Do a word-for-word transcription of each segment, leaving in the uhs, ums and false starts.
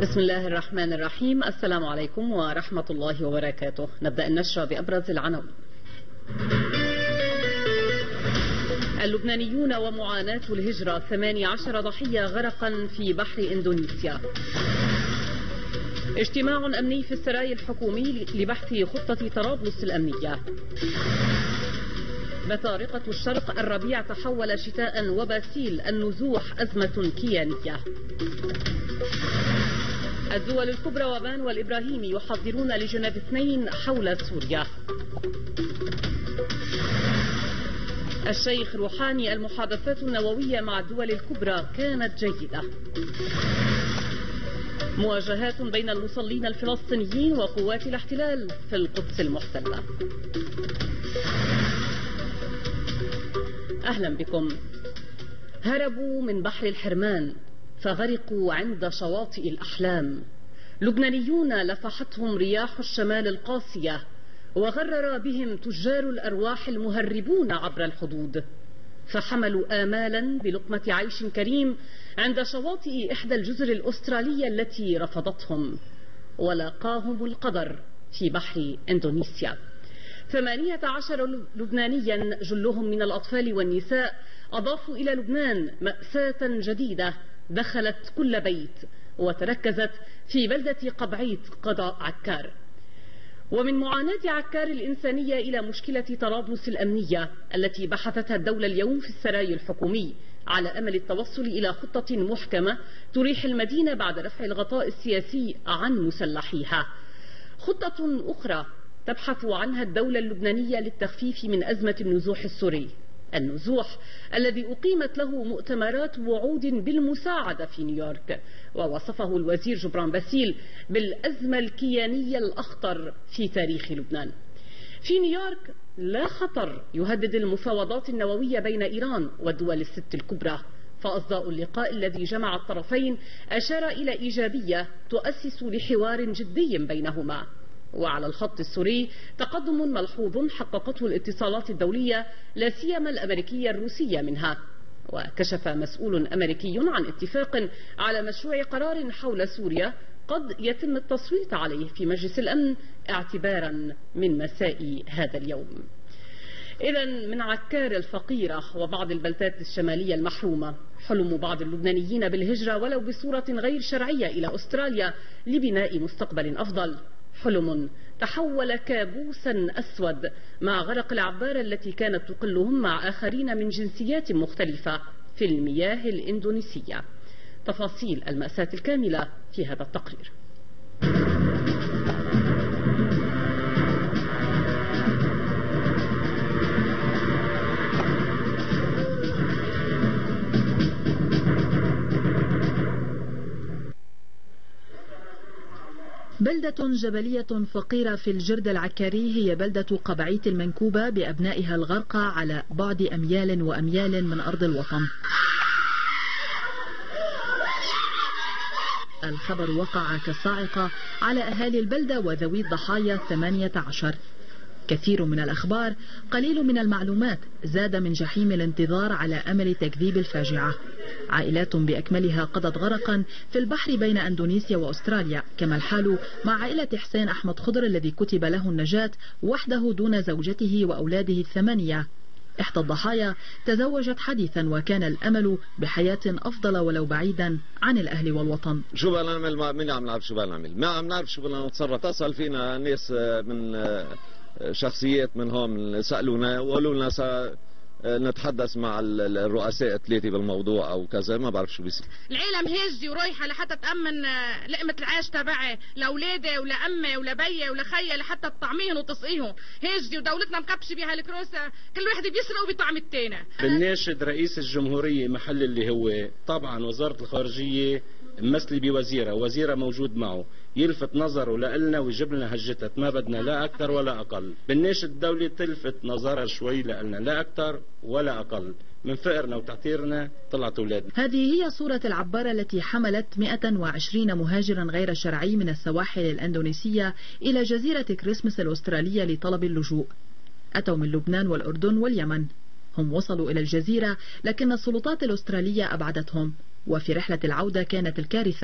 بسم الله الرحمن الرحيم. السلام عليكم ورحمة الله وبركاته. نبدأ النشرة بأبرز العناوين. اللبنانيون ومعاناة الهجرة، ثماني عشر ضحية غرقا في بحر إندونيسيا. اجتماع أمني في السراي الحكومي لبحث خطة طرابلس الأمنية. بطارقة الشرق، الربيع تحول شتاء وباسيل، النزوح أزمة كيانية. الدول الكبرى وبان والإبراهيمي يحضرون لجنيف اثنين حول سوريا. الشيخ روحاني، المحادثات النووية مع الدول الكبرى كانت جيدة. مواجهات بين المصلين الفلسطينيين وقوات الاحتلال في القدس المحتلة. أهلا بكم. هربوا من بحر الحرمان فغرقوا عند شواطئ الأحلام. لبنانيون لفحتهم رياح الشمال القاسية، وغرر بهم تجار الأرواح المهربون عبر الحدود، فحملوا آمالا بلقمة عيش كريم عند شواطئ إحدى الجزر الأسترالية التي رفضتهم، ولاقاهم القدر في بحر إندونيسيا. ثمانية عشر لبنانيا جلهم من الأطفال والنساء أضافوا إلى لبنان مأساة جديدة دخلت كل بيت، وتركزت في بلدة قبعيت قضاء عكار. ومن معاناة عكار الإنسانية إلى مشكلة طرابلس الأمنية التي بحثتها الدولة اليوم في السراي الحكومي، على أمل التوصل إلى خطة محكمة تريح المدينة بعد رفع الغطاء السياسي عن مسلحيها. خطة أخرى تبحث عنها الدولة اللبنانية للتخفيف من أزمة النزوح السوري، النزوح الذي أقيمت له مؤتمرات وعود بالمساعدة في نيويورك، ووصفه الوزير جبران باسيل بالأزمة الكيانية الأخطر في تاريخ لبنان. في نيويورك لا خطر يهدد المفاوضات النووية بين إيران والدول الست الكبرى، فأصداء اللقاء الذي جمع الطرفين أشار إلى إيجابية تؤسس لحوار جدي بينهما. وعلى الخط السوري تقدم ملحوظ حققته الاتصالات الدولية، لا سيما الأمريكية الروسية منها. وكشف مسؤول أمريكي عن اتفاق على مشروع قرار حول سوريا قد يتم التصويت عليه في مجلس الأمن اعتبارا من مساء هذا اليوم. إذا من عكار الفقيرة وبعض البلدات الشمالية المحرومة، حلم بعض اللبنانيين بالهجرة ولو بصورة غير شرعية إلى أستراليا لبناء مستقبل أفضل، حلم تحول كابوسا أسود مع غرق العبارة التي كانت تقلهم مع آخرين من جنسيات مختلفة في المياه الإندونيسية. تفاصيل المأساة الكاملة في هذا التقرير. بلدة جبلية فقيرة في الجرد العكاري هي بلدة قبعيت المنكوبة بأبنائها الغرقى على بعد أميال وأميال من أرض الوطن. الخبر وقع كالصاعقة على أهالي البلدة وذوي الضحايا ثمانية عشر. كثير من الأخبار، قليل من المعلومات، زاد من جحيم الانتظار على أمل تكذيب الفاجعة. عائلات بأكملها قضت غرقا في البحر بين أندونيسيا وأستراليا، كما الحال مع عائلة حسين أحمد خضر الذي كتب له النجاة وحده دون زوجته وأولاده الثمانية. إحدى الضحايا تزوجت حديثا وكان الأمل بحياة أفضل ولو بعيدا عن الأهل والوطن. شو بدنا نعمل؟ مين عم نعرف شو بدنا نعمل؟ ما عم نعرف شو بدنا نتصرف. اتصل فينا ناس من شخصيات من هون سألونا وقالوا لنا نتحدث مع الرؤساء الثلاثه بالموضوع او كذا، ما بعرف شو بيصير. العيله مهاجه ورايحه لحتى تامن لقمه العيش تبعي لاولادي ولامي ولبيي ولخيي لحتى تطعميهم وتسقيهم، هاجه ودولتنا مكبشه بها الكروسه، كل واحد بيسرق وبيطعم الثاني. بنناشد رئيس الجمهوريه محل اللي هو طبعا وزاره الخارجيه ممثله بوزيره، وزيره موجود معه، يلفت نظره لنا ويجيب لنا هجتت، ما بدنا لا اكثر ولا اقل. بنناشد الدوله تلفت نظرها شوي لنا، لا اكثر ولا اقل. من فقرنا وتعتيرنا طلعت اولادنا. هذه هي صورة العبارة التي حملت مئة وعشرين مهاجرا غير شرعي من السواحل الأندونيسية إلى جزيرة كريسمس الأسترالية لطلب اللجوء. أتوا من لبنان والأردن واليمن. هم وصلوا إلى الجزيرة لكن السلطات الأسترالية أبعدتهم، وفي رحلة العودة كانت الكارثة.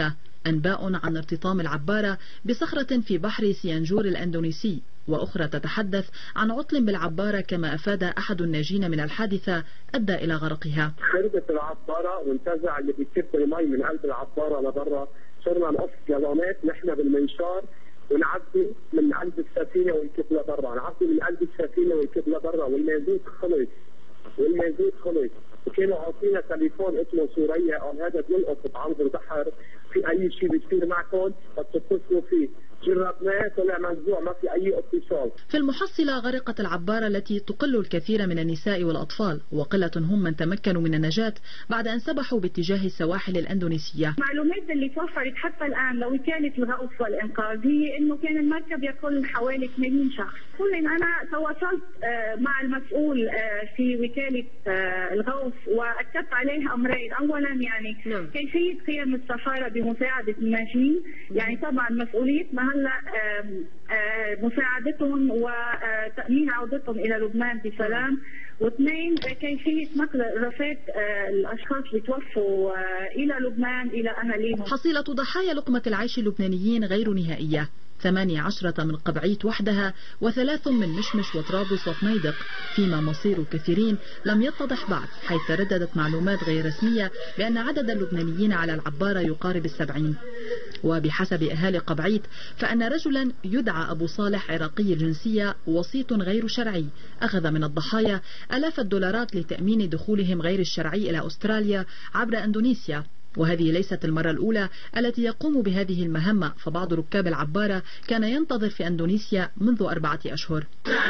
أنباء عن ارتطام العبارة بصخرة في بحر سيانجور الأندونيسي، وأخرى تتحدث عن عطل بالعبارة كما أفاد أحد الناجين من الحادثة أدى إلى غرقها. خربت العبارة وانتزع اللي بيكب المي من قلب العبارة لبرا، صرنا نقص جرامات نحن بالمنشار ونعدي من قلب السفينة ونكب لبرا، نعدي من قلب السفينة ونكب لبرا، والمازوت خلص والمازوت خلص وكانوا عاطينا تليفون اسمه سوريا، قال هذا بيلقط بعرض البحر، في أي شيء بيصير معكم بتتصلوا فيه. جربناه طلع منزوع، ما في أي اتصال. في المحصلة غرقت العبارة التي تقل الكثير من النساء والأطفال، وقلة هم من تمكنوا من النجاة بعد أن سبحوا باتجاه السواحل الأندونيسية. معلومات اللي توفرت حتى الآن لوكالة الغوث والإنقاذ هي إنه كان المركب يقل حوالي ثمانين شخص. كل أنا تواصلت مع المسؤول في وكالة الغوث وأكدت عليه أمرين، أولا يعني نعم. كيفية قيام السفارة بمساعدة الناجين، يعني طبعا مسؤولية هلا مساعدتهم وتأمين عودتهم إلى لبنان بسلام، واثنين كيفية نقل رفات الأشخاص اللي توفوا إلى لبنان إلى أهاليهم. حصيلة ضحايا لقمة العيش اللبنانيين غير نهائية، ثمانية عشرة من قبعيت وحدها وثلاث من مشمش وطرابلس وفنيدق، فيما مصير كثيرين لم يتضح بعد، حيث ترددت معلومات غير رسمية بأن عدد اللبنانيين على العبارة يقارب السبعين. وبحسب أهالي قبعيت فأن رجلا يدعى أبو صالح عراقي الجنسية وسيط غير شرعي أخذ من الضحايا آلاف الدولارات لتأمين دخولهم غير الشرعي إلى أستراليا عبر أندونيسيا، وهذه ليست المرة الأولى التي يقوم بهذه المهمة، فبعض ركاب العبارة كان ينتظر في أندونيسيا منذ أربعة أشهر.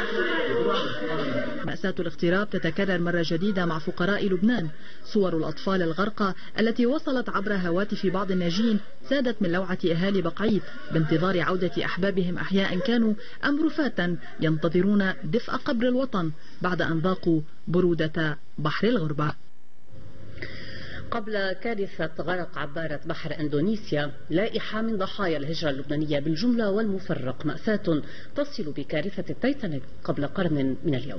مأساة الاغتراب تتكرر مرة جديدة مع فقراء لبنان. صور الأطفال الغرقى التي وصلت عبر هواتف بعض الناجين زادت من لوعة أهالي بقعيت بانتظار عودة أحبابهم أحياء كانوا أم رفاتا ينتظرون دفء قبر الوطن بعد أن ذاقوا برودة بحر الغربة. قبل كارثة غرق عبارة بحر أندونيسيا، لائحة من ضحايا الهجرة اللبنانية بالجملة والمفرق مأساة تصل بكارثة التايتانيك قبل قرن من اليوم.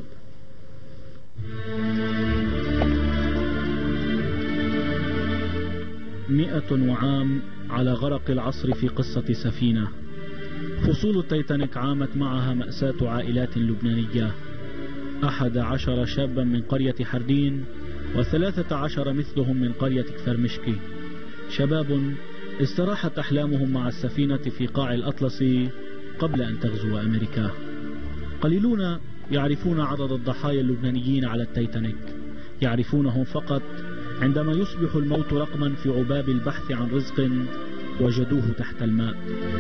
مئة وعام على غرق العصر في قصة سفينة. فصول التايتانيك عامت معها مأساة عائلات لبنانية، أحد عشر شابا من قرية حردين وثلاثة عشر مثلهم من قرية كفرمشكي، شباب استراحت أحلامهم مع السفينة في قاع الأطلسي قبل أن تغزو أمريكا. قليلون يعرفون عدد الضحايا اللبنانيين على التايتانيك، يعرفونهم فقط عندما يصبح الموت رقما في عباب البحث عن رزق وجدوه تحت الماء.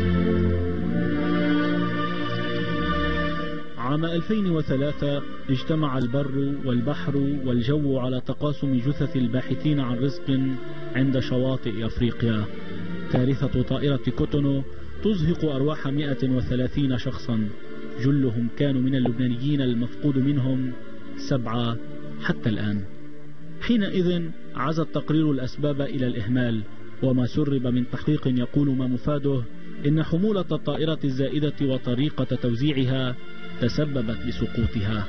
عام ألفين وثلاثة اجتمع البر والبحر والجو على تقاسم جثث الباحثين عن رزق عند شواطئ أفريقيا. كارثة طائرة كوتونو تزهق أرواح مئة وثلاثين شخصا، جلهم كانوا من اللبنانيين المفقود منهم سبعة حتى الآن. حينئذ عزى التقرير الأسباب إلى الإهمال، وما سرب من تحقيق يقول ما مفاده إن حمولة الطائرة الزائدة وطريقة توزيعها تسببت بسقوطها.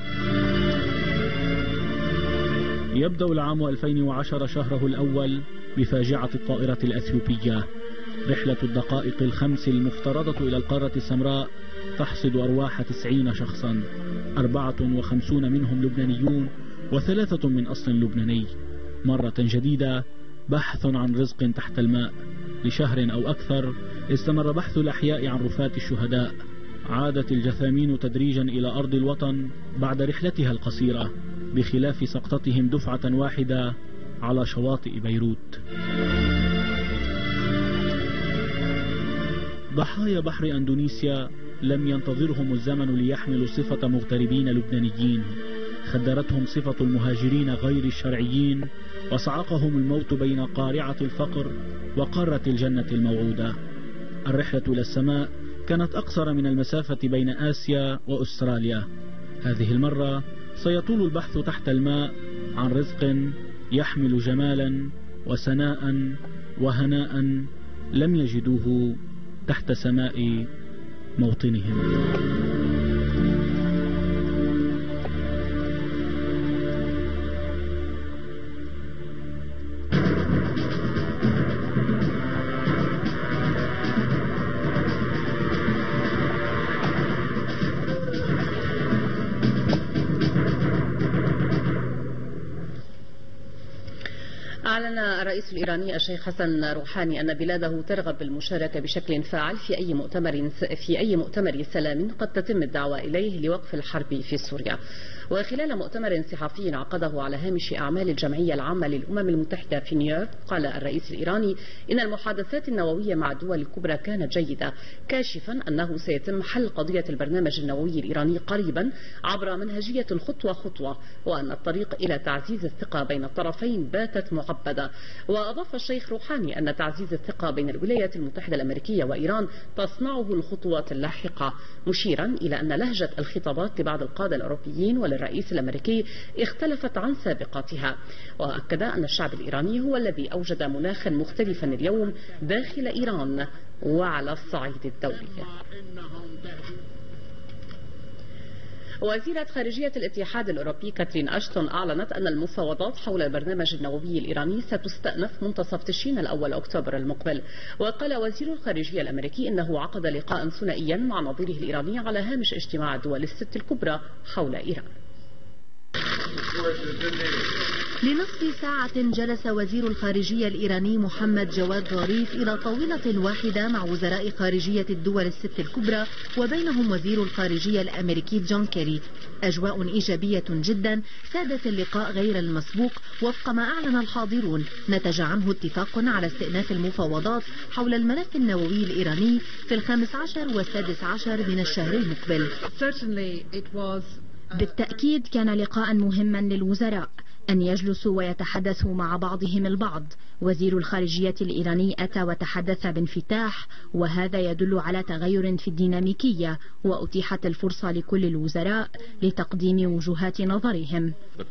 يبدأ العام ألفين وعشرة شهره الأول بفاجعة الطائرة الأثيوبية. رحلة الدقائق الخمس المفترضة إلى القارة السمراء تحصد أرواح تسعين شخصا، أربعة وخمسون منهم لبنانيون وثلاثة من أصل لبناني. مرة جديدة بحث عن رزق تحت الماء. لشهر أو أكثر استمر بحث الأحياء عن رفات الشهداء. عادت الجثامين تدريجا إلى أرض الوطن بعد رحلتها القصيرة، بخلاف سقطتهم دفعة واحدة على شواطئ بيروت. ضحايا بحر أندونيسيا لم ينتظرهم الزمن ليحملوا صفة مغتربين لبنانيين، خدرتهم صفة المهاجرين غير الشرعيين، وصعقهم الموت بين قارعة الفقر وقارة الجنة الموعودة. الرحلة إلى السماء كانت أقصر من المسافة بين آسيا وأستراليا. هذه المرة سيطول البحث تحت الماء عن رزق يحمل جمالا وسناء وهناء لم يجدوه تحت سماء موطنهم. أعلن الرئيس الإيراني الشيخ حسن روحاني أن بلاده ترغب بالمشاركة بشكل فاعل في أي مؤتمر في أي مؤتمر سلام قد تتم الدعوة إليه لوقف الحرب في سوريا. وخلال مؤتمر صحفي عقده على هامش أعمال الجمعية العامة للأمم المتحدة في نيويورك، قال الرئيس الإيراني إن المحادثات النووية مع الدول الكبرى كانت جيدة، كاشفا أنه سيتم حل قضية البرنامج النووي الإيراني قريبا عبر منهجية خطوة خطوة، وأن الطريق إلى تعزيز الثقة بين الطرفين باتت معقدة. وأضاف الشيخ روحاني أن تعزيز الثقة بين الولايات المتحدة الأمريكية وإيران تصنعه الخطوات اللاحقة، مشيرا إلى أن لهجة الخطابات لبعض القادة الأوروبيين وللرئيس الأمريكي اختلفت عن سابقاتها. وأكد أن الشعب الإيراني هو الذي أوجد مناخا مختلفا اليوم داخل إيران وعلى الصعيد الدولي. وزيرة خارجية الاتحاد الأوروبي كاترين أشتون أعلنت أن المفاوضات حول البرنامج النووي الإيراني ستستأنف منتصف تشرين الأول أكتوبر المقبل. وقال وزير الخارجية الأمريكي إنه عقد لقاء ثنائيا مع نظيره الإيراني على هامش اجتماع الدول الست الكبرى حول إيران. لنصف ساعة جلس وزير الخارجية الإيراني محمد جواد ظريف إلى طاولة واحدة مع وزراء خارجية الدول الست الكبرى، وبينهم وزير الخارجية الأمريكي جون كيري. أجواء إيجابية جدا سادت اللقاء غير المسبوق وفق ما أعلن الحاضرون، نتج عنه اتفاق على استئناف المفاوضات حول الملف النووي الإيراني في الخامس عشر والسادس عشر من الشهر المقبل. بالتأكيد كان لقاء مهما للوزراء أن يجلسوا ويتحدثوا مع بعضهم البعض. وزير الخارجية الإيراني أتى وتحدث بانفتاح، وهذا يدل على تغير في الديناميكية، وأتيحت الفرصة لكل الوزراء لتقديم وجهات نظرهم.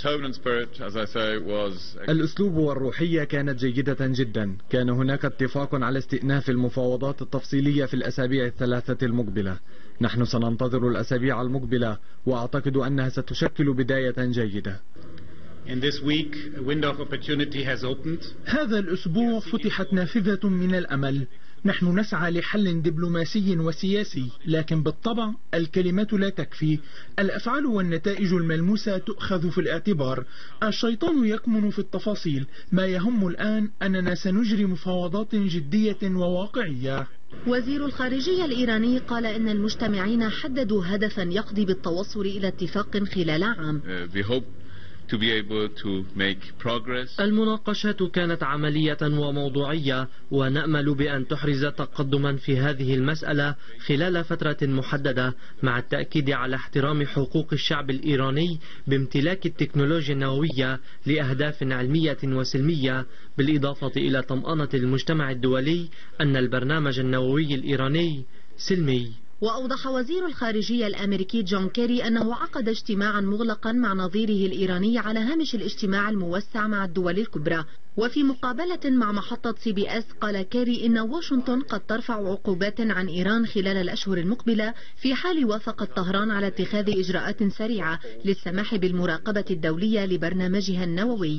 الأسلوب والروحية كانت جيدة جدا. كان هناك اتفاق على استئناف المفاوضات التفصيلية في الأسابيع الثلاثة المقبلة. نحن سننتظر الأسابيع المقبلة، وأعتقد أنها ستشكل بداية جيدة. In this week, a window of opportunity has opened. هذا الأسبوع فتحت نافذة من الأمل. نحن نسعى لحل دبلوماسي وسياسي، لكن بالطبع الكلمات لا تكفي. الأفعال والنتائج الملموسة تؤخذ في الاعتبار. الشيطان يكمن في التفاصيل. ما يهم الآن أننا سنجري مفاوضات جدية وواقعية. وزير الخارجية الإيراني قال إن المجتمعين حددوا هدفا يقضي بالتوصل إلى اتفاق خلال عام. To be able to make progress. المناقشات كانت عملية وموضوعية، ونأمل بأن تحرز تقدما في هذه المسألة خلال فترة محددة، مع التأكيد على احترام حقوق الشعب الإيراني بامتلاك التكنولوجيا النووية لأهداف علمية وسلمية، بالإضافة إلى طمأنة المجتمع الدولي أن البرنامج النووي الإيراني سلمي. وأوضح وزير الخارجية الأمريكي جون كيري أنه عقد اجتماعا مغلقا مع نظيره الإيراني على هامش الاجتماع الموسع مع الدول الكبرى. وفي مقابلة مع محطة سي بي اس قال كيري إن واشنطن قد ترفع عقوبات عن إيران خلال الأشهر المقبلة في حال وافقت طهران على اتخاذ إجراءات سريعة للسماح بالمراقبة الدولية لبرنامجها النووي.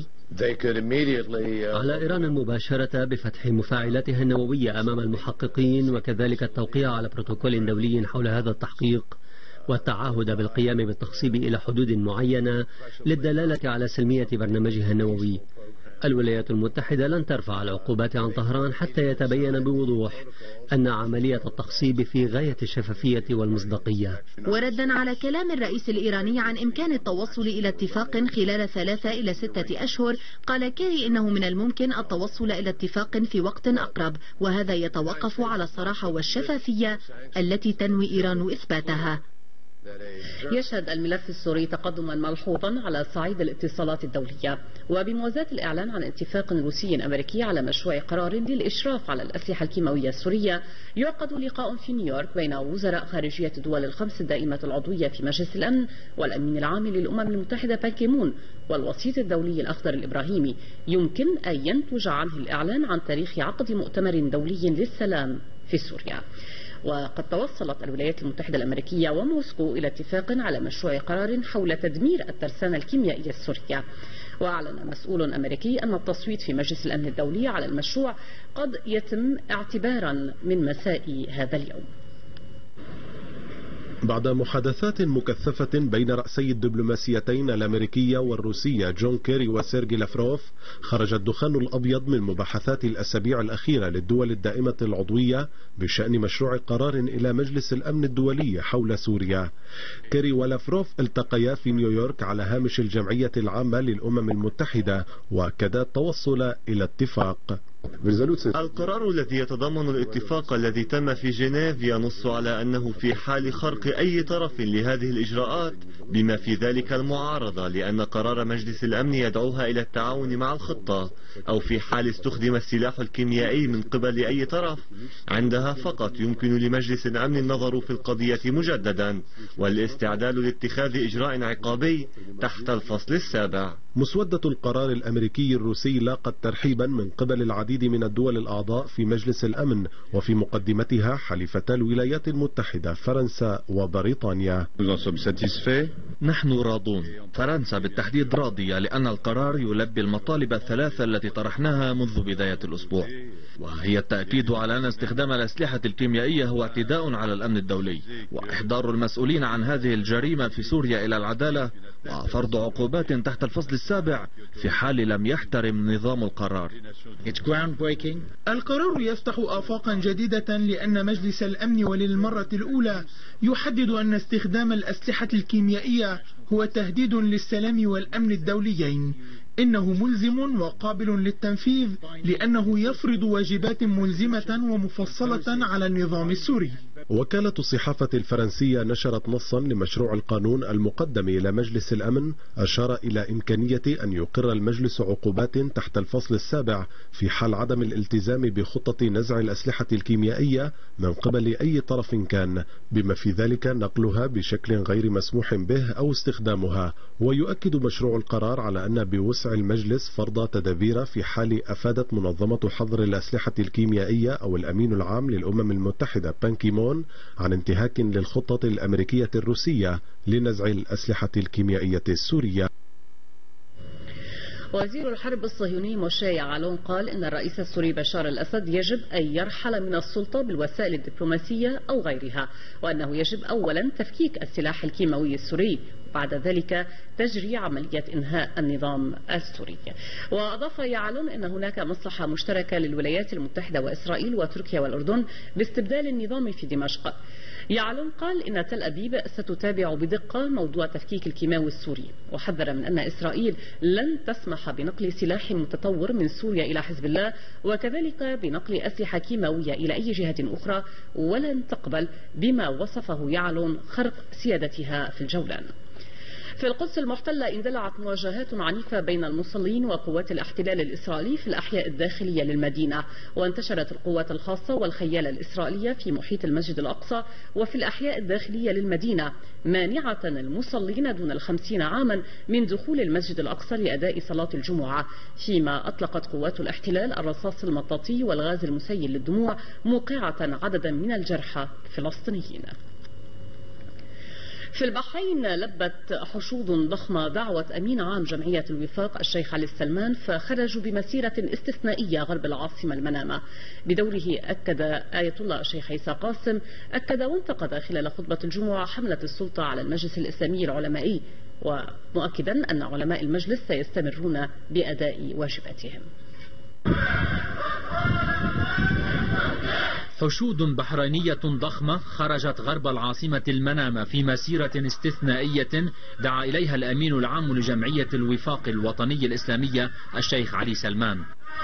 على إيران مباشرة بفتح مفاعلاتها النووية أمام المحققين، وكذلك التوقيع على بروتوكول دولي حول هذا التحقيق، والتعهد بالقيام بالتخصيب إلى حدود معينة للدلالة على سلمية برنامجها النووي. الولايات المتحدة لن ترفع العقوبات عن طهران حتى يتبين بوضوح أن عملية التخصيب في غاية الشفافية والمصداقية. وردا على كلام الرئيس الإيراني عن إمكان التوصل إلى اتفاق خلال ثلاثة إلى ستة أشهر، قال كيري إنه من الممكن التوصل إلى اتفاق في وقت أقرب، وهذا يتوقف على الصراحة والشفافية التي تنوي إيران إثباتها. يشهد الملف السوري تقدما ملحوظا على صعيد الاتصالات الدولية، وبموازاة الإعلان عن اتفاق روسي أمريكي على مشروع قرار للإشراف على الأسلحة الكيماوية السورية، يعقد لقاء في نيويورك بين وزراء خارجية الدول الخمس الدائمة العضوية في مجلس الأمن والأمين العام للأمم المتحدة بان كي مون والوسيط الدولي الأخضر الإبراهيمي، يمكن أن ينتج عنه الإعلان عن تاريخ عقد مؤتمر دولي للسلام في سوريا. وقد توصلت الولايات المتحدة الأمريكية وموسكو إلى اتفاق على مشروع قرار حول تدمير الترسانة الكيميائية السورية. وأعلن مسؤول أمريكي أن التصويت في مجلس الأمن الدولي على المشروع قد يتم اعتبارا من مساء هذا اليوم. بعد محادثات مكثفة بين رأسي الدبلوماسيتين الأمريكية والروسية جون كيري وسيرجي لافروف، خرج الدخان الأبيض من مباحثات الأسابيع الأخيرة للدول الدائمة العضوية بشأن مشروع قرار إلى مجلس الأمن الدولي حول سوريا. كيري ولافروف التقيا في نيويورك على هامش الجمعية العامة للأمم المتحدة، وكدا التوصل إلى اتفاق. القرار الذي يتضمن الاتفاق الذي تم في جنيف ينص على أنه في حال خرق أي طرف لهذه الإجراءات بما في ذلك المعارضة، لأن قرار مجلس الأمن يدعوها إلى التعاون مع الخطة، أو في حال استخدم السلاح الكيميائي من قبل أي طرف، عندها فقط يمكن لمجلس الأمن النظر في القضية مجددا والاستعداد لاتخاذ إجراء عقابي تحت الفصل السابع. مسودة القرار الأمريكي الروسي لاقت ترحيبا من قبل العديد من الدول الأعضاء في مجلس الأمن، وفي مقدمتها حليفتا الولايات المتحدة فرنسا وبريطانيا. نحن راضون، فرنسا بالتحديد راضية، لأن القرار يلبي المطالب الثلاثة التي طرحناها منذ بداية الأسبوع، وهي التأكيد على أن استخدام الأسلحة الكيميائية هو اعتداء على الأمن الدولي، وإحضار المسؤولين عن هذه الجريمة في سوريا إلى العدالة، وفرض عقوبات تحت الفصل السابع في حال لم يحترم نظام القرار. القرار يفتح آفاقا جديدة، لأن مجلس الأمن وللمرة الأولى يحدد أن استخدام الأسلحة الكيميائية هو تهديد للسلام والأمن الدوليين. إنه ملزم وقابل للتنفيذ، لأنه يفرض واجبات ملزمة ومفصلة على النظام السوري. وكالة الصحافة الفرنسية نشرت نصا لمشروع القانون المقدم إلى مجلس الأمن أشار إلى إمكانية أن يقر المجلس عقوبات تحت الفصل السابع في حال عدم الالتزام بخطة نزع الأسلحة الكيميائية من قبل أي طرف كان، بما في ذلك نقلها بشكل غير مسموح به أو استخدامها. ويؤكد مشروع القرار على أن بوسع المجلس فرض تدابير في حال أفادت منظمة حظر الأسلحة الكيميائية أو الأمين العام للأمم المتحدة بان كي مون عن انتهاك للخطة الأمريكية الروسية لنزع الأسلحة الكيميائية السورية. وزير الحرب الصهيوني موشي يعلون قال إن الرئيس السوري بشار الأسد يجب أن يرحل من السلطة بالوسائل الدبلوماسية أو غيرها، وأنه يجب أولا تفكيك السلاح الكيماوي السوري، وبعد ذلك تجري عملية إنهاء النظام السوري. وأضاف يعلون أن هناك مصلحة مشتركة للولايات المتحدة وإسرائيل وتركيا والأردن باستبدال النظام في دمشق. يعلون قال إن تل أبيب ستتابع بدقة موضوع تفكيك الكيماوي السوري، وحذر من أن إسرائيل لن تسمح بنقل سلاح متطور من سوريا إلى حزب الله، وكذلك بنقل أسلحة كيماوية إلى أي جهة أخرى، ولن تقبل بما وصفه يعلون خرق سيادتها في الجولان. في القدس المحتلة اندلعت مواجهات عنيفة بين المصلين وقوات الاحتلال الإسرائيلي في الأحياء الداخلية للمدينة، وانتشرت القوات الخاصة والخيالة الإسرائيلية في محيط المسجد الأقصى وفي الأحياء الداخلية للمدينة، مانعة المصلين دون الخمسين عاما من دخول المسجد الأقصى لأداء صلاة الجمعة، فيما أطلقت قوات الاحتلال الرصاص المطاطي والغاز المسيل للدموع، موقعة عددا من الجرحى الفلسطينيين. في البحرين لبت حشود ضخمة دعوة أمين عام جمعية الوفاق الشيخ علي السلمان، فخرجوا بمسيرة استثنائية غرب العاصمة المنامة. بدوره أكد آية الله الشيخ عيسى قاسم أكد وانتقد خلال خطبة الجمعة حملة السلطة على المجلس الإسلامي العلمائي، ومؤكدا أن علماء المجلس سيستمرون بأداء واجباتهم. حشود بحرينية ضخمة خرجت غرب العاصمة المنامة في مسيرة استثنائية دعا إليها الأمين العام لجمعية الوفاق الوطني الإسلامية الشيخ علي سلمان.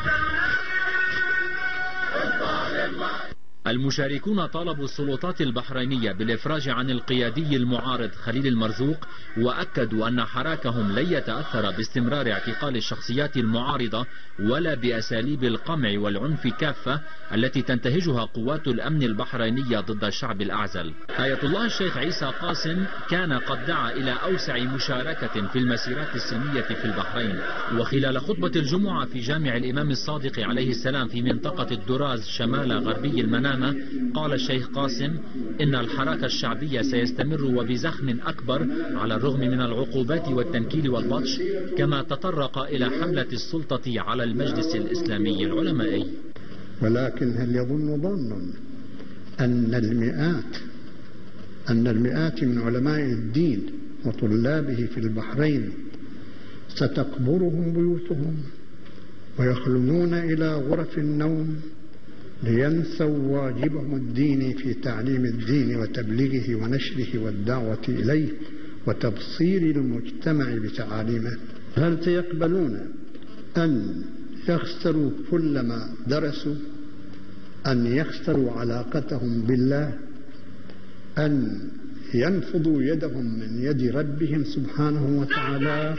المشاركون طالبوا السلطات البحرينية بالإفراج عن القيادي المعارض خليل المرزوق، وأكدوا أن حراكهم لن يتأثر باستمرار اعتقال الشخصيات المعارضة ولا بأساليب القمع والعنف كافة التي تنتهجها قوات الأمن البحرينية ضد الشعب الأعزل. آية الله الشيخ عيسى قاسم كان قد دعا إلى أوسع مشاركة في المسيرات السلمية في البحرين، وخلال خطبة الجمعة في جامع الإمام الصادق عليه السلام في منطقة الدراز شمال غربي المنامة، قال الشيخ قاسم إن الحراك الشعبية سيستمر وبزخم أكبر على الرغم من العقوبات والتنكيل والبطش، كما تطرق إلى حملة السلطة على المجلس الإسلامي العلمائي. ولكن هل يظن ظن أن المئات أن المئات من علماء الدين وطلابه في البحرين ستقبرهم بيوتهم ويخلدون إلى غرف النوم لينسوا واجبهم الديني في تعليم الدين وتبليغه ونشره والدعوة إليه وتبصير المجتمع بتعاليمه. هل سيقبلون أن يخسروا كل ما درسوا، أن يخسروا علاقتهم بالله، أن ينفضوا يدهم من يد ربهم سبحانه وتعالى؟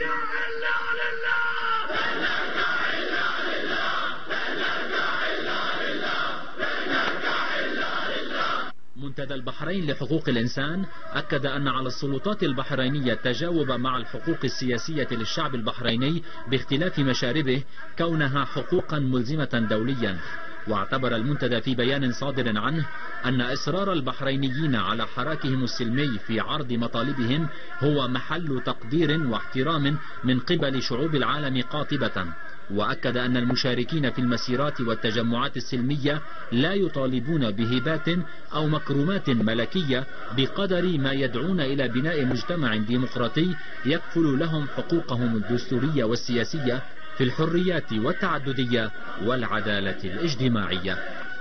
منتدى البحرين لحقوق الإنسان أكد أن على السلطات البحرينية التجاوب مع الحقوق السياسية للشعب البحريني باختلاف مشاربه كونها حقوقا ملزمة دوليا. واعتبر المنتدى في بيان صادر عنه أن إصرار البحرينيين على حراكهم السلمي في عرض مطالبهم هو محل تقدير واحترام من قبل شعوب العالم قاطبة. وأكد أن المشاركين في المسيرات والتجمعات السلمية لا يطالبون بهبات أو مكرمات ملكية بقدر ما يدعون إلى بناء مجتمع ديمقراطي يكفل لهم حقوقهم الدستورية والسياسية في الحريات والتعددية والعدالة الاجتماعية.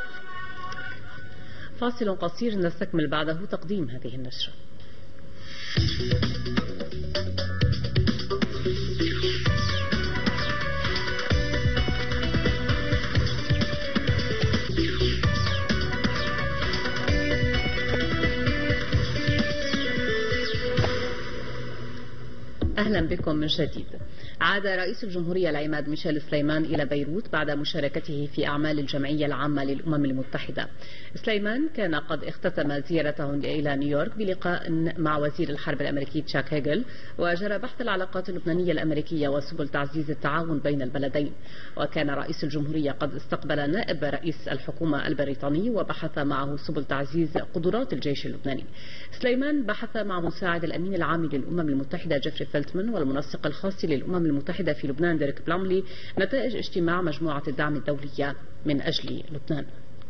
فاصل قصير نستكمل بعده تقديم هذه النشرة. أهلا بكم من جديد. عاد رئيس الجمهورية العماد ميشيل سليمان إلى بيروت بعد مشاركته في أعمال الجمعية العامة للأمم المتحدة. سليمان كان قد اختتم زيارته إلى نيويورك بلقاء مع وزير الحرب الأمريكي تشاك هيجل، وجرى بحث العلاقات اللبنانية الأمريكية وسبل تعزيز التعاون بين البلدين. وكان رئيس الجمهورية قد استقبل نائب رئيس الحكومة البريطاني وبحث معه سبل تعزيز قدرات الجيش اللبناني. سليمان بحث مع مساعد الأمين العام للأمم المتحدة جيفري فيلتمان والمنسق الخاص للأمم المتحدة في لبنان ديريك بلاملي نتائج اجتماع مجموعة الدعم الدولية من أجل لبنان.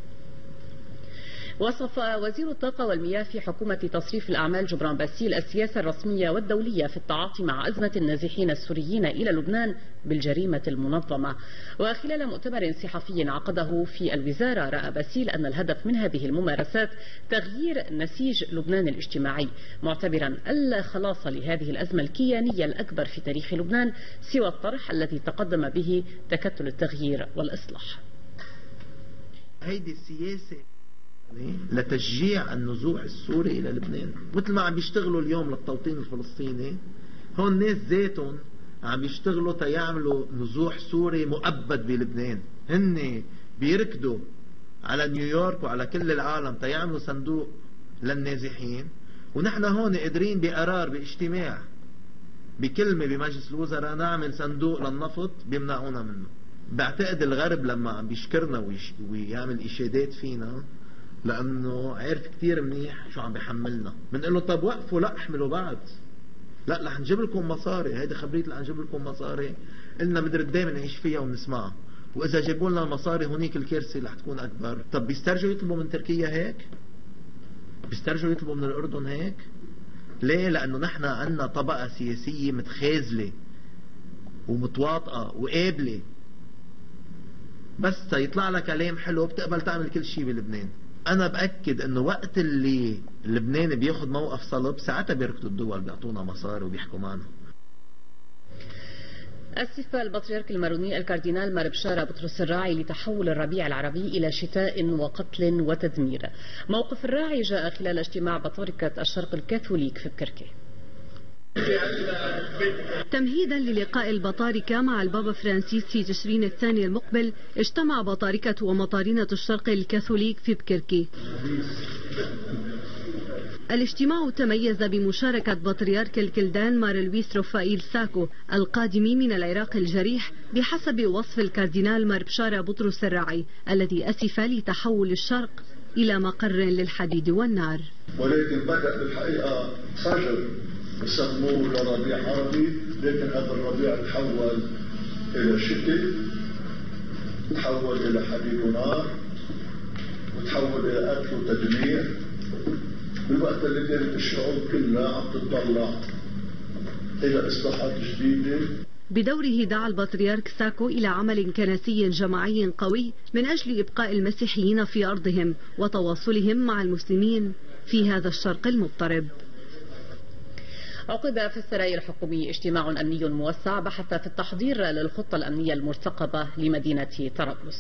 وصف وزير الطاقة والمياه في حكومة تصريف الأعمال جبران باسيل السياسة الرسمية والدولية في التعاطي مع أزمة النازحين السوريين إلى لبنان بالجريمة المنظمة. وخلال مؤتمر صحفي عقده في الوزارة رأى باسيل أن الهدف من هذه الممارسات تغيير نسيج لبنان الاجتماعي، معتبرا ألا خلاص لهذه الأزمة الكيانية الأكبر في تاريخ لبنان سوى الطرح الذي تقدم به تكتل التغيير والإصلاح. هيدي السياسة لتشجيع النزوح السوري إلى لبنان، مثل ما عم بيشتغلوا اليوم للتوطين الفلسطيني، هون الناس ذاتهم عم بيشتغلوا تيعملوا نزوح سوري مؤبد بلبنان. هن بيركضوا على نيويورك وعلى كل العالم تيعملوا صندوق للنازحين، ونحن هون قادرين بقرار باجتماع بكلمة بمجلس الوزراء نعمل صندوق للنفط بيمنعونا منه. بعتقد الغرب لما عم بيشكرنا ويعمل إشادات فينا لأنه عارف كتير منيح شو عم بيحملنا. بنقول له طب وقفوا، لا احملوا بعض، لا رح نجيب لكم مصاري، هيدي خبرية رح نجيب لكم مصاري، قلنا مدري دايما نعيش فيها ونسمعها، وإذا جابوا لنا المصاري هونيك الكارثة رح تكون أكبر. طب بيسترجوا يطلبوا من تركيا هيك؟ بيسترجوا يطلبوا من الأردن هيك؟ ليه؟ لأنه نحن عندنا طبقة سياسية متخاذلة ومتواطئة وقابلة، بس يطلع لك كلام حلو بتقبل تعمل كل شيء بلبنان. أنا بأكد إنه وقت اللي لبنان بياخد موقف صلب ساعتها بيركضوا الدول بيعطونا مصاري وبيحكوا معنا. أسف البطريرك الماروني الكاردينال مار بشارة بطرس الراعي لتحول الربيع العربي إلى شتاء وقتل وتدمير. موقف الراعي جاء خلال اجتماع بطاركة الشرق الكاثوليك في بكركي. تمهيدا للقاء البطاركة مع البابا فرانسيس في تشرين الثاني المقبل، اجتمع بطاركة ومطارنة الشرق الكاثوليك في بكركي. الاجتماع تميز بمشاركة بطريرك الكلدان مار لويس رفائيل ساكو القادم من العراق الجريح بحسب وصف الكاردينال مار بشارة بطرس الراعي الذي أسف لتحول الشرق إلى مقر للحديد والنار. ولكن بدأ بالحقيقة فجر بسموه لربيع عربي، لكن هذا الربيع تحول إلى شتاء، تحول إلى حديد ونار، وتحول إلى قتل وتدمير، بالوقت اللي كانت الشعوب كلها عم تتطلع إلى إصلاحات جديدة. بدوره دعا البطريرك ساكو إلى عمل كنسي جماعي قوي من أجل إبقاء المسيحيين في أرضهم وتواصلهم مع المسلمين في هذا الشرق المضطرب. عقد في السراي الحكومي اجتماع أمني موسع بحث في التحضير للخطة الأمنية المرتقبة لمدينة طرابلس.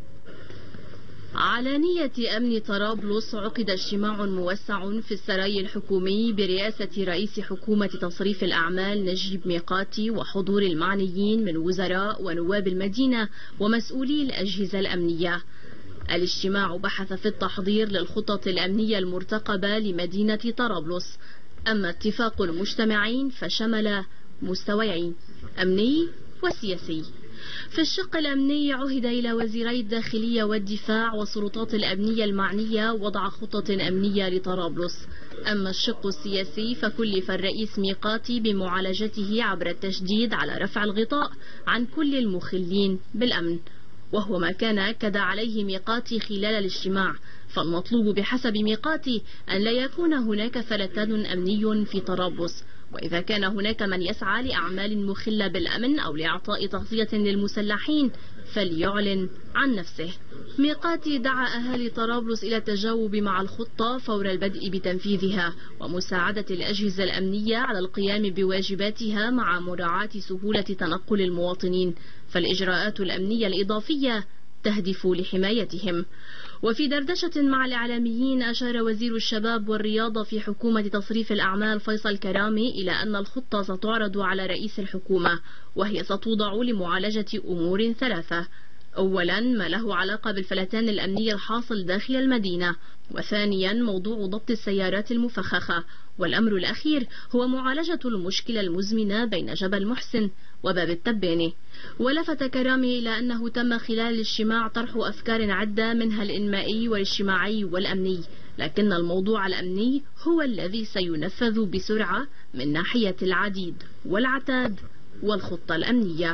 على نية أمن طرابلس عقد اجتماع موسع في السراي الحكومي برئاسة رئيس حكومة تصريف الأعمال نجيب ميقاتي وحضور المعنيين من وزراء ونواب المدينة ومسؤولي الأجهزة الأمنية. الاجتماع بحث في التحضير للخطط الأمنية المرتقبة لمدينة طرابلس. أما اتفاق المجتمعين فشمل مستويين أمني وسياسي. في الشق الأمني عهد إلى وزيري الداخلية والدفاع والسلطات الأمنية المعنية وضع خطة أمنية لطرابلس. أما الشق السياسي فكلف الرئيس ميقاتي بمعالجته عبر التشديد على رفع الغطاء عن كل المخلين بالأمن، وهو ما كان أكد عليه ميقاتي خلال الاجتماع. فالمطلوب بحسب ميقاتي أن لا يكون هناك فلتان أمني في طرابلس، وإذا كان هناك من يسعى لأعمال مخلة بالأمن أو لإعطاء تغذية للمسلحين فليعلن عن نفسه. ميقاتي دعا أهالي طرابلس إلى التجاوب مع الخطة فور البدء بتنفيذها ومساعدة الأجهزة الأمنية على القيام بواجباتها مع مراعاة سهولة تنقل المواطنين، فالإجراءات الأمنية الإضافية تهدف لحمايتهم. وفي دردشة مع الإعلاميين أشار وزير الشباب والرياضة في حكومة تصريف الأعمال فيصل كرامي إلى أن الخطة ستعرض على رئيس الحكومة، وهي ستوضع لمعالجة أمور ثلاثة: أولا ما له علاقة بالفلتان الأمني الحاصل داخل المدينة، وثانيا موضوع ضبط السيارات المفخخة، والأمر الأخير هو معالجة المشكلة المزمنة بين جبل محسن وباب التباني. ولفت كرامي إلى أنه تم خلال الاجتماع طرح أفكار عدة منها الإنمائي والاجتماعي والأمني، لكن الموضوع الأمني هو الذي سينفذ بسرعة من ناحية العديد والعتاد والخطة الأمنية.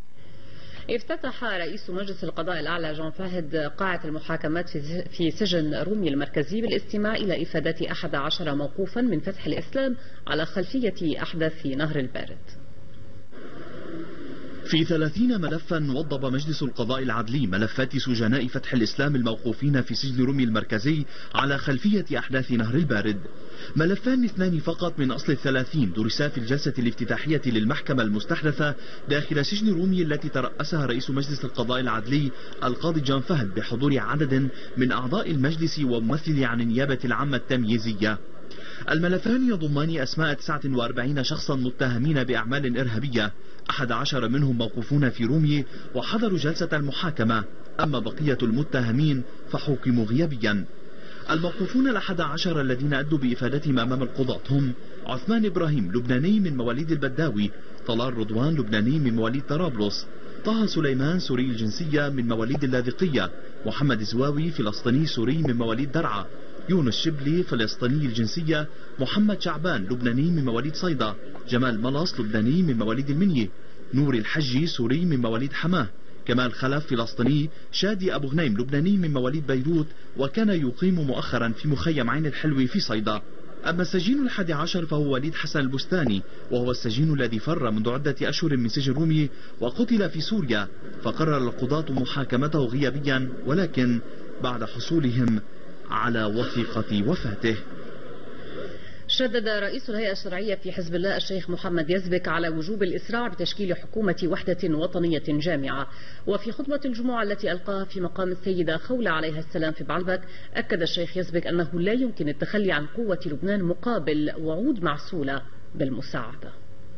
افتتح رئيس مجلس القضاء الأعلى جون فاهد قاعة المحاكمات في سجن رومي المركزي بالاستماع إلى إفادات أحد عشر موقوفا من فتح الإسلام على خلفية أحداث نهر البارد. في ثلاثين ملفا وضب مجلس القضاء العدلي ملفات سجناء فتح الإسلام الموقوفين في سجن رومي المركزي على خلفية أحداث نهر البارد. ملفان اثنان فقط من أصل الثلاثين درسا في الجلسة الافتتاحية للمحكمة المستحدثة داخل سجن رومي التي ترأسها رئيس مجلس القضاء العدلي القاضي جان فهد بحضور عدد من أعضاء المجلس وممثل عن النيابة العامة التمييزية. الملفان يضمان أسماء تسعة وأربعين شخصا متهمين بأعمال إرهابية، أحد عشر منهم موقوفون في رومي وحضروا جلسة المحاكمة، أما بقية المتهمين فحوكموا غيابيا. الموقوفون الأحد عشر الذين أدوا بإفادتهم أمام القضاة هم عثمان إبراهيم لبناني من مواليد البداوي، طلال رضوان لبناني من مواليد طرابلس، طه سليمان سوري الجنسية من مواليد اللاذقية، محمد زواوي فلسطيني سوري من مواليد درعا، يونس شبلي فلسطيني الجنسية، محمد شعبان لبناني من مواليد صيدا، جمال ملص لبناني من مواليد المنية، نور الحجي سوري من مواليد حماه، كمال خلف فلسطيني، شادي أبو غنيم لبناني من مواليد بيروت وكان يقيم مؤخرا في مخيم عين الحلوي في صيدا. أما السجين الحادي عشر فهو وليد حسن البستاني، وهو السجين الذي فر منذ عدة أشهر من سجن رومي وقتل في سوريا، فقرر القضاة محاكمته غيابيا ولكن بعد حصولهم على وثيقة وفاته. شدد رئيس الهيئة الشرعية في حزب الله الشيخ محمد يزبك على وجوب الإسراع بتشكيل حكومة وحدة وطنية جامعة. وفي خطبة الجمعة التي ألقاها في مقام السيدة خولة عليها السلام في بعلبك، أكد الشيخ يزبك أنه لا يمكن التخلي عن قوة لبنان مقابل وعود معسولة بالمساعدة.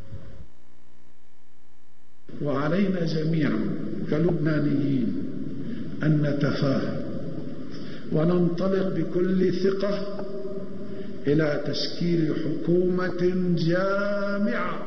وعلينا جميعا كلبنانيين أن نتفاهم وننطلق بكل ثقة إلى تشكيل حكومة جامعة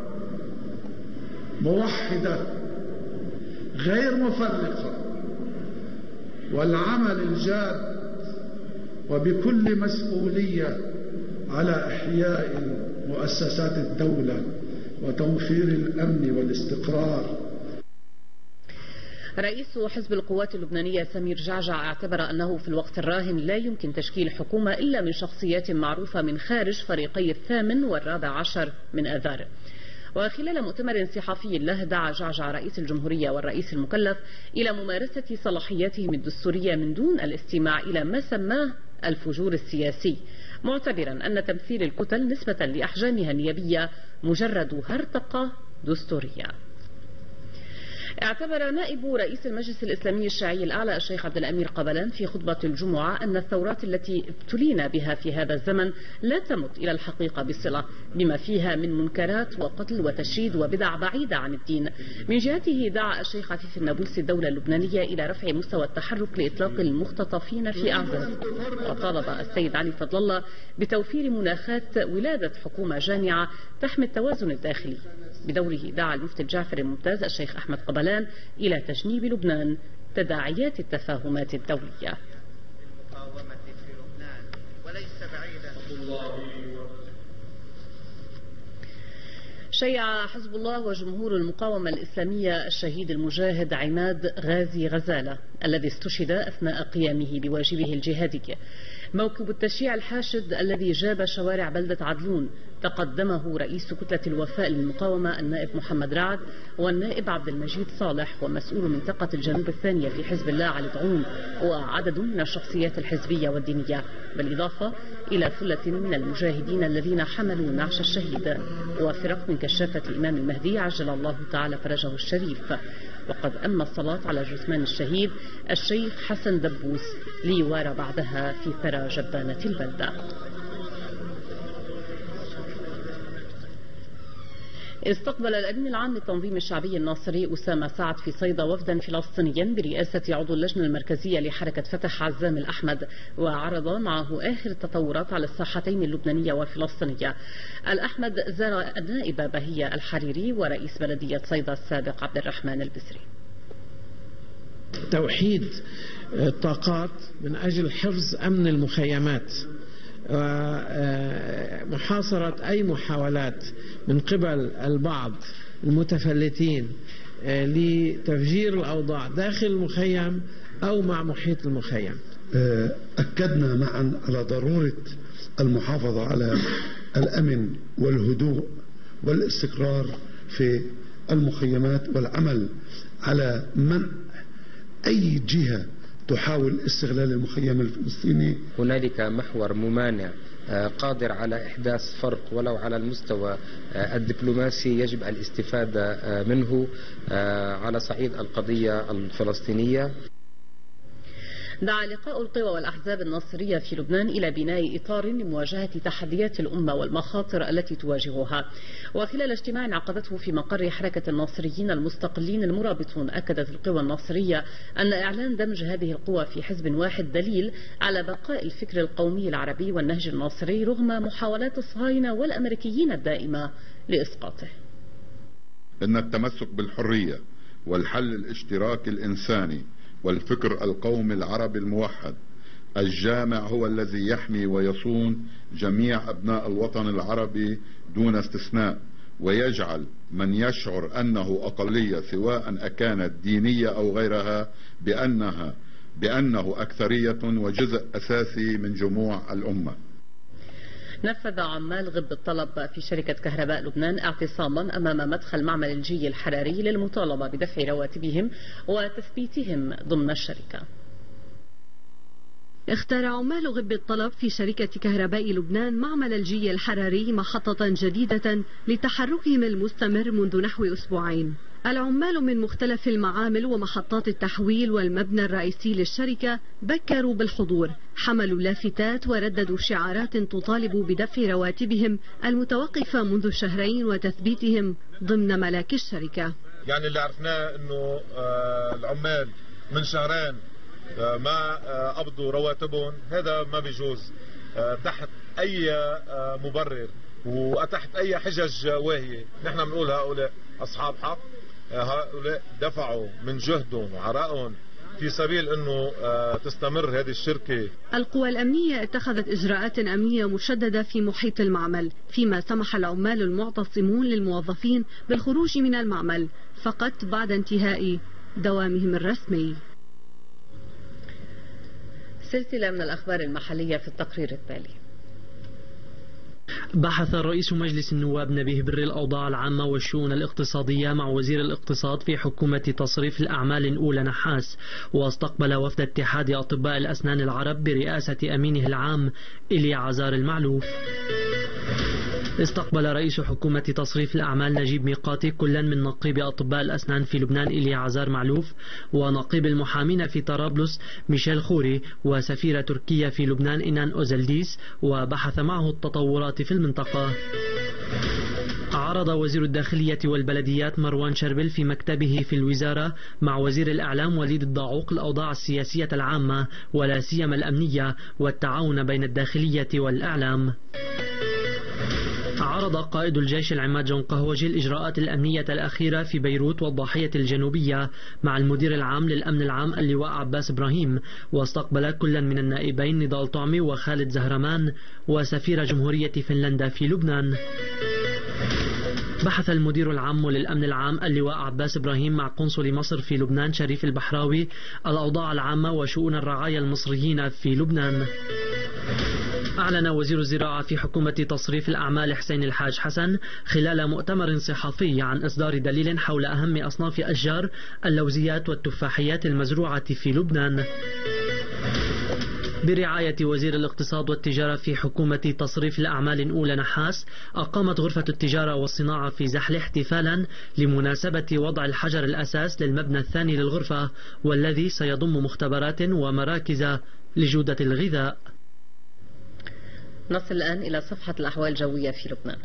موحدة غير مفرقة، والعمل الجاد وبكل مسؤولية على إحياء مؤسسات الدولة وتوفير الأمن والاستقرار. رئيس حزب القوات اللبنانية سمير جعجع اعتبر أنه في الوقت الراهن لا يمكن تشكيل حكومة إلا من شخصيات معروفة من خارج فريقي الثامن والرابع عشر من آذار. وخلال مؤتمر صحفي له دعا جعجع رئيس الجمهورية والرئيس المكلف إلى ممارسة صلاحياتهم الدستورية من دون الاستماع إلى ما سماه الفجور السياسي، معتبرا أن تمثيل الكتل نسبة لأحجامها النيابية مجرد هرطقة دستورية. اعتبر نائب رئيس المجلس الإسلامي الشيعي الأعلى الشيخ عبد الأمير قبلان في خطبة الجمعة أن الثورات التي ابتلينا بها في هذا الزمن لا تمت إلى الحقيقة بصلة، بما فيها من منكرات وقتل وتشريد وبدع بعيدة عن الدين. من جهته دعا الشيخ عفيف النابلسي الدولة اللبنانية إلى رفع مستوى التحرك لإطلاق المختطفين في أعزاز، وطالب السيد علي فضل الله بتوفير مناخات ولادة حكومة جامعة تحمي التوازن الداخلي. بدوره دعا المفتي الجعفر الممتاز الشيخ أحمد قبلان إلى تجنيب لبنان تداعيات التفاهمات الدولية. شيع حزب الله وجمهور المقاومة الإسلامية الشهيد المجاهد عماد غازي غزالة الذي استشهد أثناء قيامه بواجبه الجهادي. موكب التشييع الحاشد الذي جاب شوارع بلدة عدلون تقدمه رئيس كتلة الوفاء للمقاومة النائب محمد رعد والنائب عبد المجيد صالح ومسؤول منطقة الجنوب الثانية في حزب الله علي دعون وعدد من الشخصيات الحزبية والدينية، بالإضافة إلى ثلة من المجاهدين الذين حملوا نعش الشهيد وفرق من كشافة الإمام المهدي عجل الله تعالى فرجه الشريف. وقد أما الصلاة على جثمان الشهيد الشيخ حسن دبوس ليوارى بعدها في ثرى جبانة البلدة. استقبل الأمين العام للتنظيم الشعبي الناصري أسامة سعد في صيدا وفدا فلسطينيا برئاسة عضو اللجنة المركزية لحركة فتح عزام الأحمد، وعرض معه آخر التطورات على الساحتين اللبنانية والفلسطينية. الأحمد زار النائب بهية الحريري ورئيس بلدية صيدا السابق عبد الرحمن البسري. توحيد الطاقات من أجل حفظ أمن المخيمات ومحاصرة أي محاولات من قبل البعض المتفلتين لتفجير الأوضاع داخل المخيم أو مع محيط المخيم. أكدنا معا على ضرورة المحافظة على الأمن والهدوء والاستقرار في المخيمات والعمل على منع أي جهة تحاول استغلال المخيم الفلسطيني. هنالك محور ممانع قادر على إحداث فرق ولو على المستوى الدبلوماسي يجب الاستفادة منه على صعيد القضية الفلسطينية. دعا لقاء القوى والأحزاب الناصرية في لبنان إلى بناء إطار لمواجهة تحديات الأمة والمخاطر التي تواجهها. وخلال اجتماع عقدته في مقر حركة الناصريين المستقلين المرابطون أكدت القوى الناصرية أن إعلان دمج هذه القوى في حزب واحد دليل على بقاء الفكر القومي العربي والنهج الناصري رغم محاولات الصهاينة والأمريكيين الدائمة لإسقاطه. إن التمسك بالحرية والحل الاشتراكي الإنساني والفكر القومي العربي الموحد الجامع هو الذي يحمي ويصون جميع أبناء الوطن العربي دون استثناء، ويجعل من يشعر أنه أقلية سواء أكانت دينية أو غيرها بأنها بأنه أكثرية وجزء أساسي من جموع الأمة. نفذ عمال غب الطلب في شركة كهرباء لبنان اعتصاما أمام مدخل معمل الجي الحراري للمطالبة بدفع رواتبهم وتثبيتهم ضمن الشركة. اختار عمال غب الطلب في شركة كهرباء لبنان معمل الجي الحراري محطة جديدة لتحركهم المستمر منذ نحو أسبوعين. العمال من مختلف المعامل ومحطات التحويل والمبنى الرئيسي للشركة بكروا بالحضور، حملوا لافتات ورددوا شعارات تطالب بدفع رواتبهم المتوقفة منذ شهرين وتثبيتهم ضمن ملاك الشركة. يعني اللي عرفناه انه العمال من شهرين ما قبضوا رواتبهم، هذا ما بيجوز تحت اي مبرر وتحت اي حجج واهية. نحن بنقول هؤلاء اصحاب حق، هؤلاء دفعوا من جهدهم وعرقهم في سبيل انه تستمر هذه الشركة. القوى الامنية اتخذت اجراءات امنية مشددة في محيط المعمل، فيما سمح العمال المعتصمون للموظفين بالخروج من المعمل فقط بعد انتهاء دوامهم الرسمي. سلسلة من الأخبار المحلية في التقرير التالي. بحث رئيس مجلس النواب نبيه بري الأوضاع العامة والشؤون الاقتصادية مع وزير الاقتصاد في حكومة تصريف الأعمال الأولى نحاس، واستقبل وفد اتحاد أطباء الأسنان العرب برئاسة أمينه العام إلي عزار المعلوف. استقبل رئيس حكومة تصريف الأعمال نجيب ميقاتي كلا من نقيب أطباء الأسنان في لبنان إلي عزار معلوف، ونقيب المحامين في طرابلس ميشيل خوري، وسفير تركيا في لبنان إنان أوزلديس، وبحث معه التطورات في المنطقة. عرض وزير الداخلية والبلديات مروان شربل في مكتبه في الوزارة مع وزير الإعلام وليد الضاعوق الأوضاع السياسية العامة ولا سيما الأمنية والتعاون بين الداخلية والإعلام. عرض قائد الجيش العماد جون قهوجي الإجراءات الأمنية الأخيرة في بيروت والضاحية الجنوبية مع المدير العام للأمن العام اللواء عباس إبراهيم، واستقبل كلا من النائبين نضال طعمي وخالد زهرمان وسفير جمهورية فنلندا في لبنان. بحث المدير العام للأمن العام اللواء عباس إبراهيم مع قنصل مصر في لبنان شريف البحراوي الأوضاع العامة وشؤون الرعايا المصريين في لبنان. أعلن وزير الزراعة في حكومة تصريف الأعمال حسين الحاج حسن خلال مؤتمر صحفي عن إصدار دليل حول أهم أصناف أشجار اللوزيات والتفاحيات المزروعة في لبنان. برعاية وزير الاقتصاد والتجارة في حكومة تصريف الأعمال الأولى نحاس، أقامت غرفة التجارة والصناعة في زحل احتفالا لمناسبة وضع الحجر الأساس للمبنى الثاني للغرفة، والذي سيضم مختبرات ومراكز لجودة الغذاء. نصل الآن إلى صفحة الأحوال الجوية في لبنان.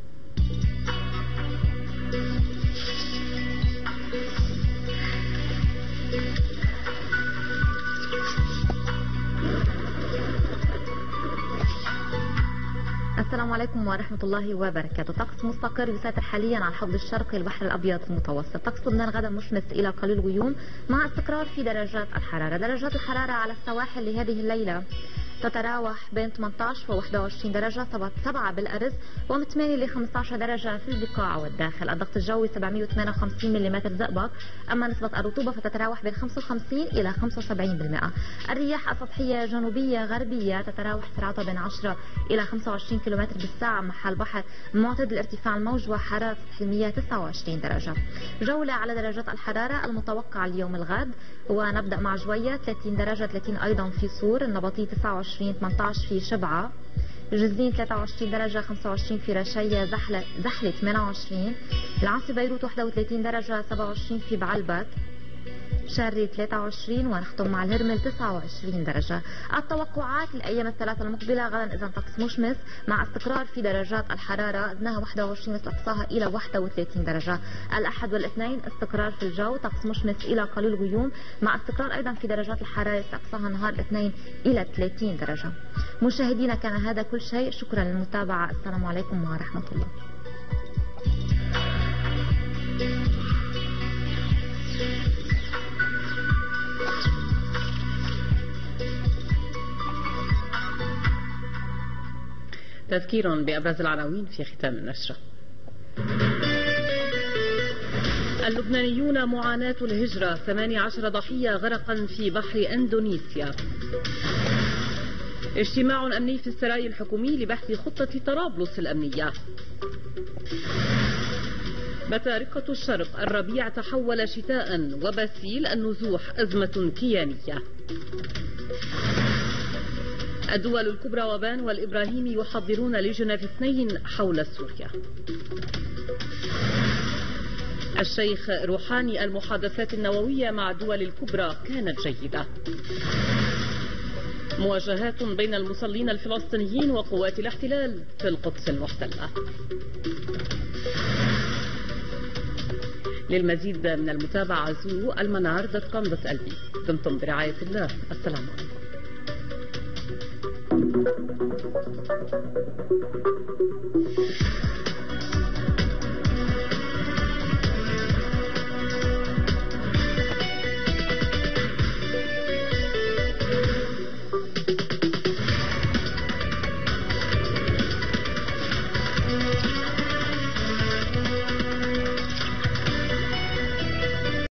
السلام عليكم ورحمة الله وبركاته. طقس مستقر يسيطر حاليا على الحوض الشرقي البحر الأبيض المتوسط. طقس لبنان غدا مشمس إلى قليل غيوم مع استقرار في درجات الحرارة. درجات الحرارة على السواحل لهذه الليلة تتراوح بين ثمانية عشر و واحد وعشرين درجة، سبعة بالأرز ومن ثمانية ل خمسة عشر درجة في البقاع والداخل. الضغط الجوي سبعمئة وثمانية وخمسين ملم زئبق، أما نسبة الرطوبة فتتراوح بين خمسة وخمسين إلى خمسة وسبعين بالمئة. الرياح السطحية جنوبية غربية تتراوح سرعتها بين عشرة إلى خمسة وعشرين كيلومتر بالساعة مع البحر معتدل ارتفاع الموج وحرارة سطح المياه تسعة وعشرين درجة. جولة على درجات الحرارة المتوقعة اليوم الغد، ونبدأ مع جوية ثلاثين درجة، ثلاثين أيضا في صور، النبطي تسعة وعشرين، ثمانية عشر في شبعة، جزين ثلاثة وعشرين درجة، خمسة وعشرين في رشية، زحلة زحلة ثمانية وعشرين، العاصي بيروت واحد وثلاثين درجة، سبعة وعشرين في بعلبك، شاري ثلاثة وعشرين، ونختم مع الهرمل تسعة وعشرين درجة. التوقعات للأيام الثلاثة المقبلة غدا إذا طقس مشمس مع استقرار في درجات الحرارة، أدناها واحد وعشرين أقصاها إلى واحد وثلاثين درجة. الأحد والاثنين استقرار في الجو، طقس مشمس إلى قليل غيوم مع استقرار أيضا في درجات الحرارة أقصاها نهار الاثنين إلى ثلاثين درجة. مشاهدينا كان هذا كل شيء، شكرا للمتابعة، السلام عليكم ورحمة الله. تذكير بأبرز العناوين في ختام النشرة. اللبنانيون معاناة الهجرة، ثمانية عشر ضحية غرقا في بحر أندونيسيا. اجتماع أمني في السراي الحكومي لبحث خطة طرابلس الأمنية. بطارقة الشرق، الربيع تحول شتاء وبسيل النزوح أزمة كيانية. الدول الكبرى وبان والإبراهيمي يحضرون لجنيف اثنين حول سوريا. الشيخ روحاني، المحادثات النووية مع الدول الكبرى كانت جيدة. مواجهات بين المصلين الفلسطينيين وقوات الاحتلال في القدس المحتلة. للمزيد من المتابعة زوروا المنار دوت كوم دوت ال بي. دمتم برعاية الله، السلام عليكم.